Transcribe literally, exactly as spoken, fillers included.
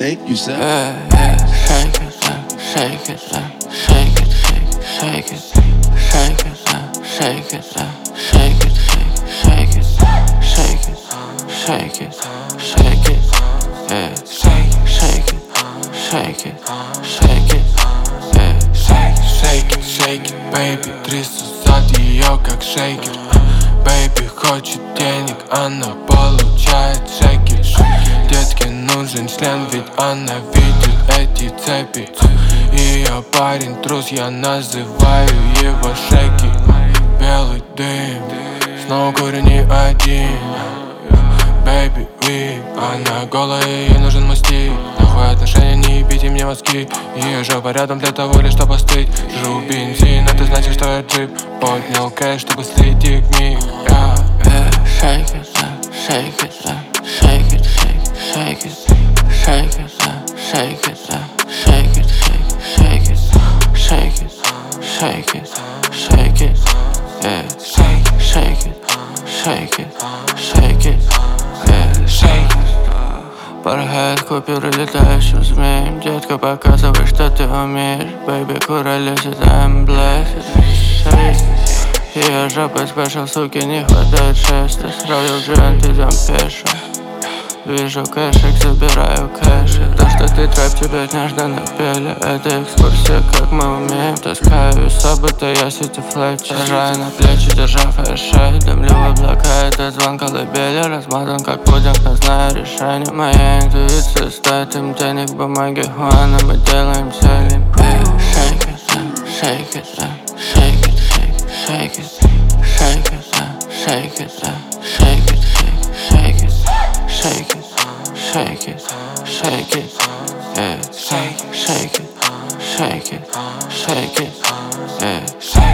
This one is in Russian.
Thank you, sir. Yeah, yeah. Shake it up, shake it up, shake it, shake, shake it, shake it up, shake it up, shake it, shake, shake it, shake it, shake it, shake it, yeah. Shake, shake it, shake it, shake it, yeah. Shake, shake it, shake it, baby. Трясу зад ее как шейкер. Baby хочет денег, она получает шекель. Детке нужен член, ведь она видит эти цепи. Ее парень трус, я называю его шеки. Белый дым, снова курю не один. Baby, we, она голая, ей нужен мой стиль. Нахуй отношения, не ебите мне мозги. Ее жопа рядом для того лишь, чтобы остыть. Жру бензин, это значит, что я джип. Поднял кэш, чтобы следить миг. yeah. Yeah, shake it up, shake it up, shake it, shake, shake it, shake it up, shake it up, shake it, shake, shake it, shake it, shake it, shake it, yeah. Shake, shake it, shake it, shake it, yeah. Shake it. Порхает купюры летающим змеем. Детка, показывай, что ты умеешь. Baby, кура лезет, I'm blessed. Shake it. Ее жопа спешл, суки, не хватает шеста. Сравнил джент, идем пешо. Вижу кэшик, забираю кэши. То, что ты трэп, тебе нежно напели. Это экскурсия, как мы умеем. Таскаю из событа, я сити флетчер. Сажаю на плечи, держа фэшей. Дымлю в облака, это звон колыбели. Размазан, как пудинг, но знаю решение. Моя интуиция стоит им денег. Бумаги Хуана, мы делаем селим. Shake it up, shake it up, shake it, shake it, shake it up, shake it up, shake it, shake it, shake it, shake it, shake it, yeah. Shake, shake it, shake it, shake it, yeah.